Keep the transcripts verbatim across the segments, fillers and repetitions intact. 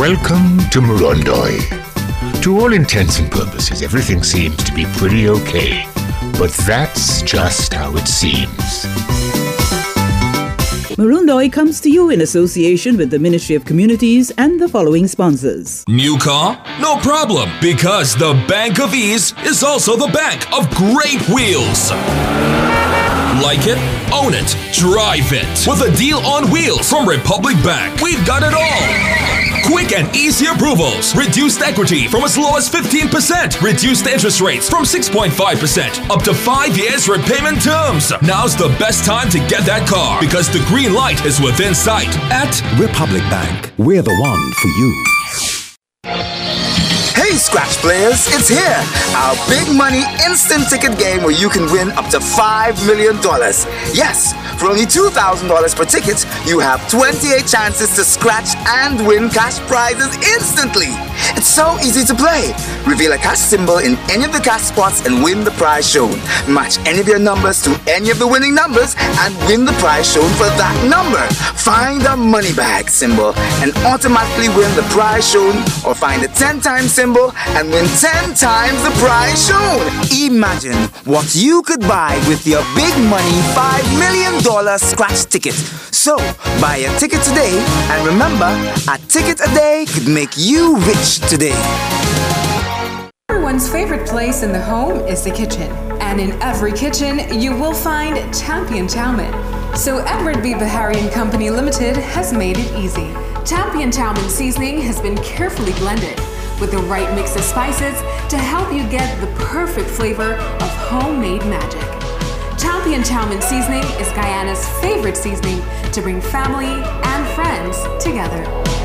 Welcome to Murundoi. To all intents and purposes, everything seems to be pretty okay. But that's just how it seems. Murundoi comes to you in association with the Ministry of Communities and the following sponsors. New car? No problem, because the Bank of Ease is also the bank of great wheels. Like it? Own it. Drive it. With a deal on wheels from Republic Bank. We've got it all. Quick and easy approvals. Reduced equity from as low as fifteen percent. Reduced interest rates from six point five percent. Up to five years repayment terms. Now's the best time to get that car because the green light is within sight. At Republic Bank, we're the one for you. Hey Scratch players, it's here! Our big money instant ticket game where you can win up to five million dollars. Yes, for only two thousand dollars per ticket, you have twenty-eight chances to scratch and win cash prizes instantly. It's so easy to play. Reveal a cash symbol in any of the cash spots and win the prize shown. Match any of your numbers to any of the winning numbers and win the prize shown for that number. Find a money bag symbol and automatically win the prize shown, or find a ten times symbol and win ten times the prize shown. Imagine what you could buy with your big money five million dollars scratch ticket. So, buy a ticket today, and remember, a ticket a day could make you rich today. Everyone's favorite place in the home is the kitchen. And in every kitchen, you will find Champion Chowmin. So Edward B. Bahari and Company Limited has made it easy. Champion Chowmin seasoning has been carefully blended with the right mix of spices to help you get the perfect flavor of homemade magic. Champion Chowmin seasoning is Guyana's favorite seasoning to bring family and friends together.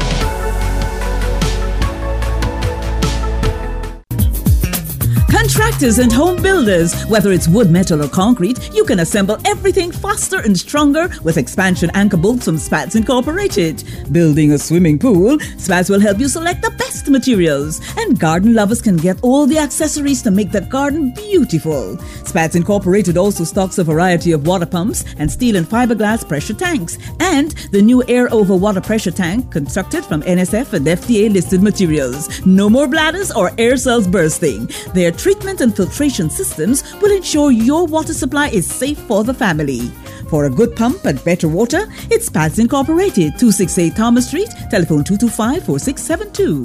Contractors and home builders, whether it's wood, metal or concrete, you can assemble everything faster and stronger with expansion anchor bolts from Spats Incorporated. Building a swimming pool, Spats will help you select the best materials. And garden lovers can get all the accessories to make the garden beautiful. Spats Incorporated also stocks a variety of water pumps and steel and fiberglass pressure tanks. And the new air over water pressure tank constructed from N S F and F D A listed materials. No more bladders or air cells bursting. Their treatment and filtration systems will ensure your water supply is safe for the family. For a good pump and better water, it's Spats Incorporated, two sixty-eight Thomas Street, telephone two two five, four six seven two.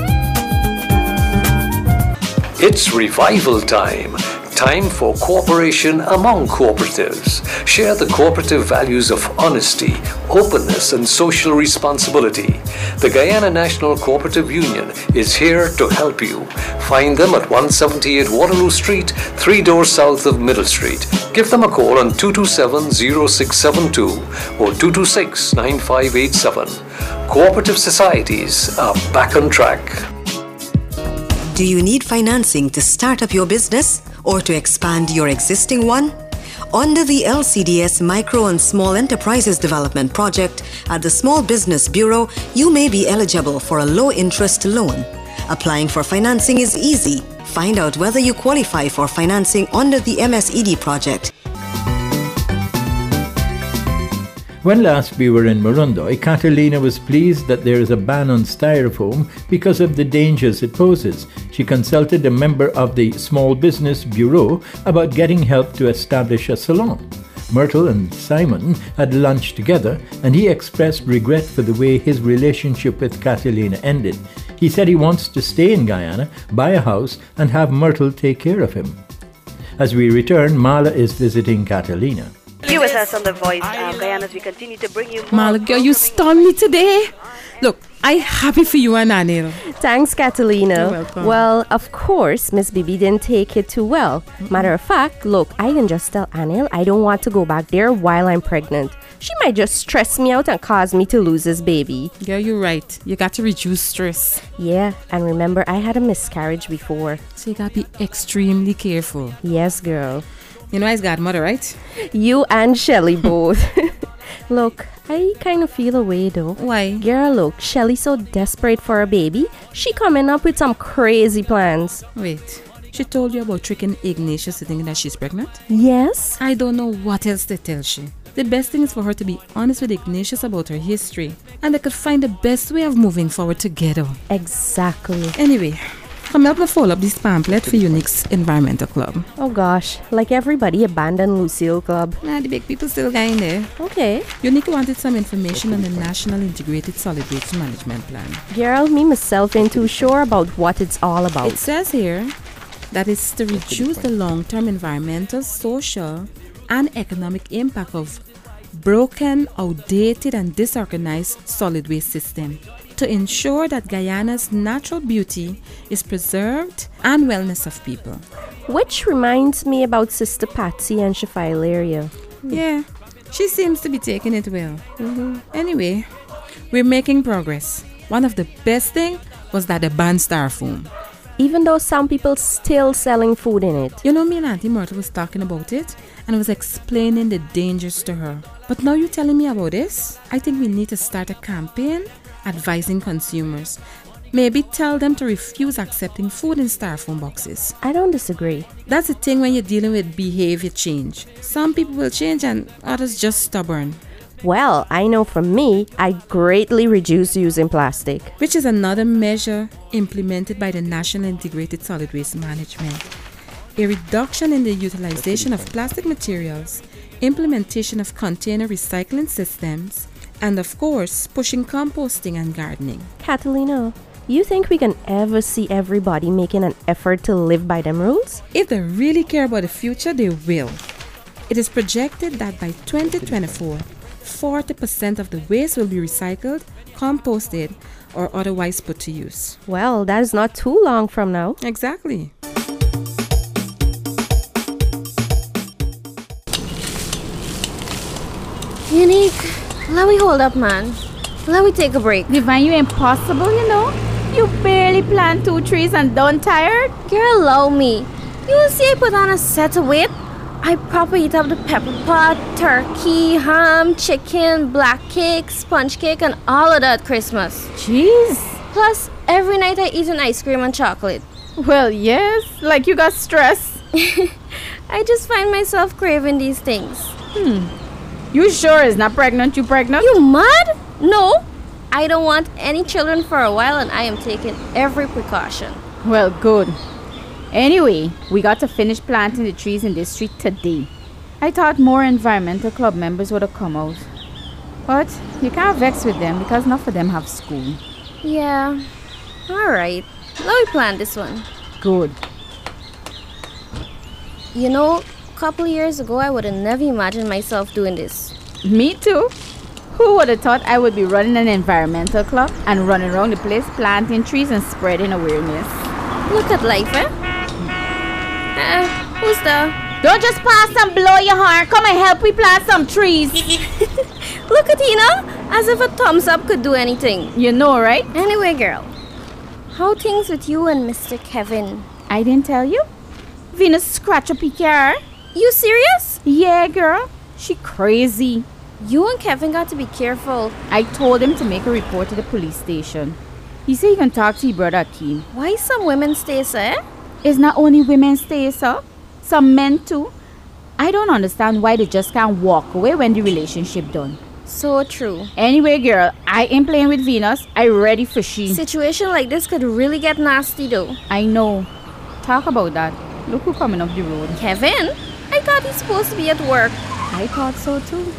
It's revival time. Time for cooperation among cooperatives. Share the cooperative values of honesty, openness, and social responsibility. The Guyana National Cooperative Union is here to help you. Find them at one seventy-eight Waterloo Street, three doors south of Middle Street. Give them a call on two two seven, zero six seven two or two two six, nine five eight seven. Cooperative societies are back on track. Do you need financing to start up your business or to expand your existing one? Under the L C D S Micro and Small Enterprises Development Project at the Small Business Bureau, you may be eligible for a low-interest loan. Applying for financing is easy. Find out whether you qualify for financing under the M S E D project. When last we were in Murundoi, Catalina was pleased that there is a ban on styrofoam because of the dangers it poses. She consulted a member of the Small Business Bureau about getting help to establish a salon. Myrtle and Simon had lunch together, and he expressed regret for the way his relationship with Catalina ended. He said he wants to stay in Guyana, buy a house, and have Myrtle take care of him. As we return, Marla is visiting Catalina. You with us on The Voice of Guyana as we continue to bring you more. Marla, girl, you stunned me today. Look, I'm happy for you and Anil. Thanks, Catalina. You're welcome. Well, of course, Miss Bibi didn't take it too well. Mm-hmm. Matter of fact, look, I can just tell Anil I don't want to go back there while I'm pregnant. She might just stress me out and cause me to lose this baby. Girl, you're right. You got to reduce stress. Yeah, and remember, I had a miscarriage before. So you got to be extremely careful. Yes, girl. You know his godmother, right? You and Shelly both. Look, I kind of feel a way though. Why? Girl, look, Shelly's so desperate for a baby. She coming up with some crazy plans. Wait, she told you about tricking Ignatius to thinking that she's pregnant? Yes. I don't know what else to tell she. The best thing is for her to be honest with Ignatius about her history, and they could find the best way of moving forward together. Exactly. Anyway, come help me fold up this pamphlet for Unique's Environmental Club. Oh gosh, like everybody abandoned Lucille Club. Nah, the big people still got in there. Okay. Unique wanted some information on the National Integrated Solid Waste Management Plan. Girl, me myself ain't too sure about what it's all about. It says here that it's to reduce the long-term environmental, social, and economic impact of broken, outdated, and disorganized solid waste system, to ensure that Guyana's natural beauty is preserved and wellness of people. Which reminds me about Sister Patsy and Shafailaria. Yeah, she seems to be taking it well. Mm-hmm. Anyway, we're making progress. One of the best things was that they banned styrofoam. Even though some people still selling food in it. You know, me and Auntie Myrtle was talking about it, and I was explaining the dangers to her. But now you're telling me about this? I think we need to start a campaign advising consumers. Maybe tell them to refuse accepting food in styrofoam boxes. I don't disagree. That's the thing when you're dealing with behavior change. Some people will change and others just stubborn. Well, I know for me, I greatly reduced using plastic. Which is another measure implemented by the National Integrated Solid Waste Management. A reduction in the utilization of plastic materials, implementation of container recycling systems, and of course, pushing composting and gardening. Catalina, you think we can ever see everybody making an effort to live by them rules? If they really care about the future, they will. It is projected that by twenty twenty-four, forty percent of the waste will be recycled, composted, or otherwise put to use. Well, that is not too long from now. Exactly. Unique, let me hold up, man. Let me take a break. Divine, you impossible, you know? You barely plant two trees and done tired? Girl, allow me. You will see I put on a set of weight. I proper eat up the pepper pot, turkey, ham, chicken, black cake, sponge cake, and all of that Christmas. Jeez. Plus, every night I eat an ice cream and chocolate. Well, yes, like you got stress. I just find myself craving these things. Hmm. You sure is not pregnant? You pregnant? You mad? No. I don't want any children for a while and I am taking every precaution. Well, good. Anyway, we got to finish planting the trees in this street today. I thought more environmental club members would have come out. But you can't vex with them because none of them have school. Yeah. Alright. Let me plant this one. Good. You know, a couple of years ago I would have never imagined myself doing this. Me too. Who would have thought I would be running an environmental club and running around the place planting trees and spreading awareness? Look at life, eh? Uh, who's there? Don't just pass and blow your horn. Come and help me plant some trees. Look at Tina, as if a thumbs up could do anything. You know, right? Anyway, girl, how things with you and Mister Kevin? I didn't tell you? Venus scratch up your car. You serious? Yeah, girl. She crazy. You and Kevin got to be careful. I told him to make a report to the police station. He said he can talk to your brother Akeem. Why some women stay so, eh? It's not only women stay so. Some men too. I don't understand why they just can't walk away when the relationship done. So true. Anyway, girl, I ain't playing with Venus. I ready for she. Situation like this could really get nasty though. I know. Talk about that. Look who coming up the road. Kevin? I thought he's supposed to be at work. I thought so too.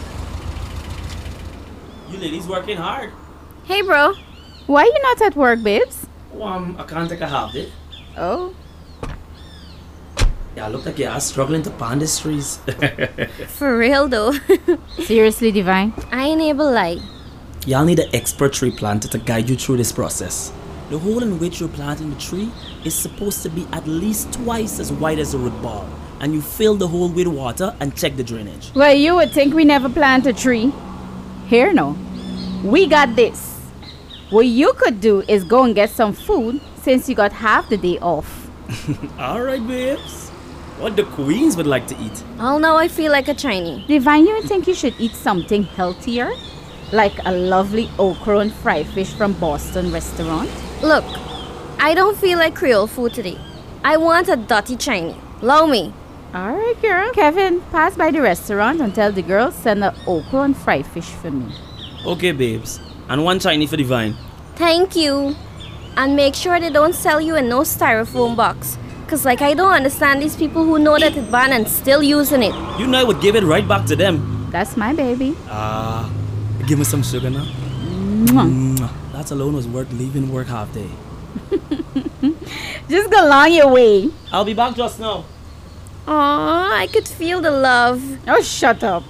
You ladies working hard. Hey, bro. Why you not at work, babes? Oh, um, I can't take a half day. Oh. Yeah, look like you are struggling to plant these trees. For real though. Seriously, Divine? I ain't able to lie. Y'all need an expert tree planter to guide you through this process. The hole in which you're planting the tree is supposed to be at least twice as wide as a root ball. And you fill the hole with water and check the drainage. Well, you would think we never plant a tree. Here no. We got this. What you could do is go and get some food since you got half the day off. Alright, babes. What the queens would like to eat. Oh, now I feel like a Chinese. Divine, you think you should eat something healthier? Like a lovely okra and fried fish from Boston restaurant? Look, I don't feel like Creole food today. I want a dirty Chinese. Allow me. All right, girl. Kevin, pass by the restaurant and tell the girls send a okra and fried fish for me. Okay, babes. And one Chinese for the vine. Thank you. And make sure they don't sell you in no styrofoam box. Cause like I don't understand these people who know that it's banned and still using it. You know I would give it right back to them. That's my baby. Ah, uh, give me some sugar now. Mwah. Mwah. That alone was worth leaving work half day. Just go along your way. I'll be back just now. Aw, I could feel the love. Oh, shut up.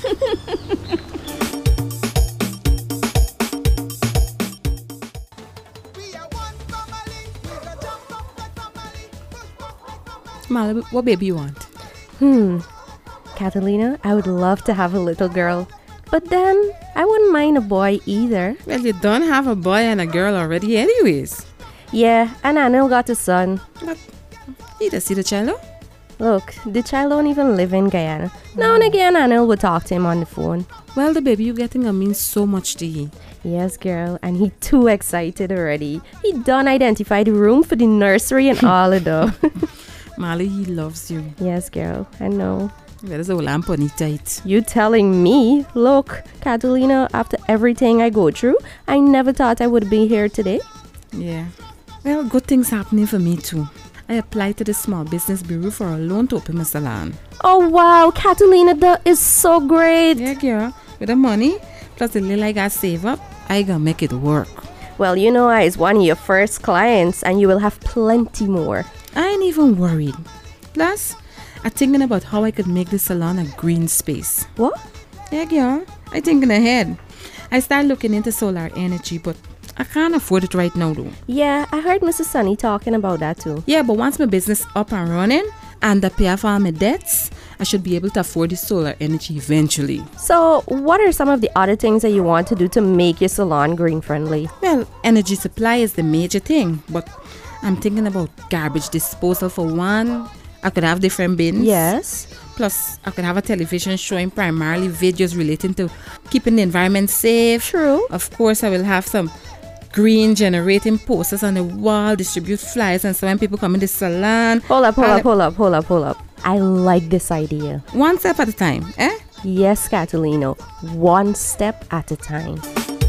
Molly, what baby you want? Hmm. Catalina, I would love to have a little girl. But then, I wouldn't mind a boy either. Well, you don't have a boy and a girl already anyways. Yeah, and Anil got a son. But you don't see the child? Look, the child don't even live in Guyana. Mm. Now and again, Anil would talk to him on the phone. Well, the baby you getting means so much to you. Yes, girl, and he too excited already. He done identify the room for the nursery and all of that. Molly, he loves you. Yes, girl, I know. Where is the lamp on it tight? You telling me? Look, Catalina, after everything I go through, I never thought I would be here today. Yeah. Well, good things happening for me too. I applied to the Small Business Bureau for a loan to open my salon. Oh, wow, Catalina, that is so great. Yeah, girl. With the money, plus the little I got saved up, I gonna make it work. Well, you know I is one of your first clients, and you will have plenty more. I ain't even worried. Plus, I'm thinking about how I could make the salon a green space. What? Yeah, girl. I'm thinking ahead. I started looking into solar energy, but I can't afford it right now, though. Yeah, I heard Missus Sunny talking about that, too. Yeah, but once my business up and running and I pay off all my debts, I should be able to afford the solar energy eventually. So, what are some of the other things that you want to do to make your salon green-friendly? Well, energy supply is the major thing, but I'm thinking about garbage disposal for one. I could have different bins. Yes. Plus, I could have a television showing primarily videos relating to keeping the environment safe. True. Of course, I will have some green generating posters on the wall, distribute flyers, and so when people come in the salon. Hold up, hold I'll up, hold up, hold up, hold up. I like this idea. One step at a time, eh? Yes, Catalina. One step at a time.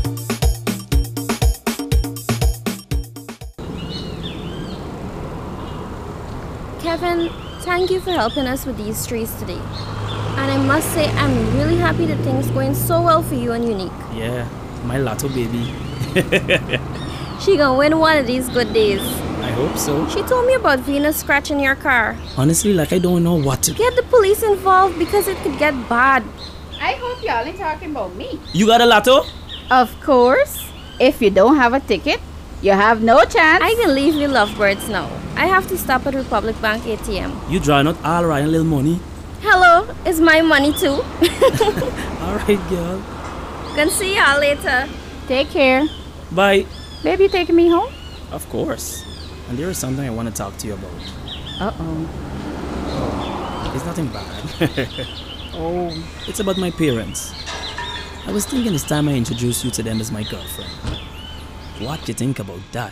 Kevin, thank you for helping us with these trees today. And I must say, I'm really happy that things going so well for you and Unique. Yeah, my Lotto baby. She gonna win one of these good days. I hope so. She told me about Venus scratching your car. Honestly, like I don't know what to... Get the police involved because it could get bad. I hope y'all ain't talking about me. You got a Lotto? Of course. If you don't have a ticket, you have no chance. I can leave you lovebirds now. I have to stop at Republic Bank A T M. You drawing out all right a little money? Hello, it's my money too. Alright, girl. Gonna see y'all later. Take care. Bye. Baby, you taking me home? Of course. And there is something I want to talk to you about. Uh-oh. Oh, it's nothing bad. Oh. It's about my parents. I was thinking it's time I introduced you to them as my girlfriend. What do you think about that?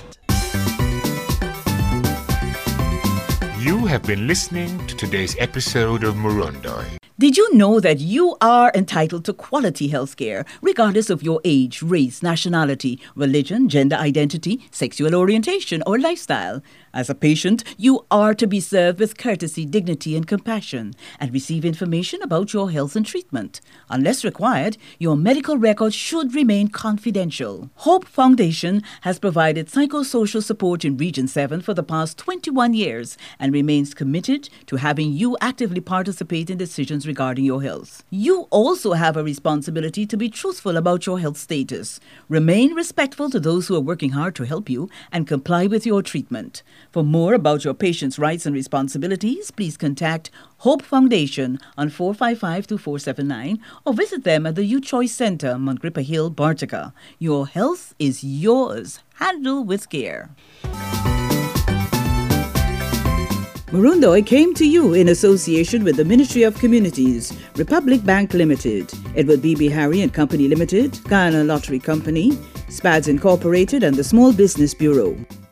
You have been listening to today's episode of Murundoi. Did you know that you are entitled to quality health care, regardless of your age, race, nationality, religion, gender identity, sexual orientation, or lifestyle? As a patient, you are to be served with courtesy, dignity, and compassion, and receive information about your health and treatment. Unless required, your medical records should remain confidential. Hope Foundation has provided psychosocial support in Region seven for the past twenty-one years and remains committed to having you actively participate in decisions regarding your health. You also have a responsibility to be truthful about your health status. Remain respectful to those who are working hard to help you and comply with your treatment. For more about your patient's rights and responsibilities, please contact Hope Foundation on four five five, two four seven nine or visit them at the U Choice Center, Montgrippa Hill, Bartica. Your health is yours. Handle with care. Murundoi came to you in association with the Ministry of Communities, Republic Bank Limited, Edward B. B. Harry and Company Limited, Guyana Lottery Company, SPADS Incorporated, and the Small Business Bureau.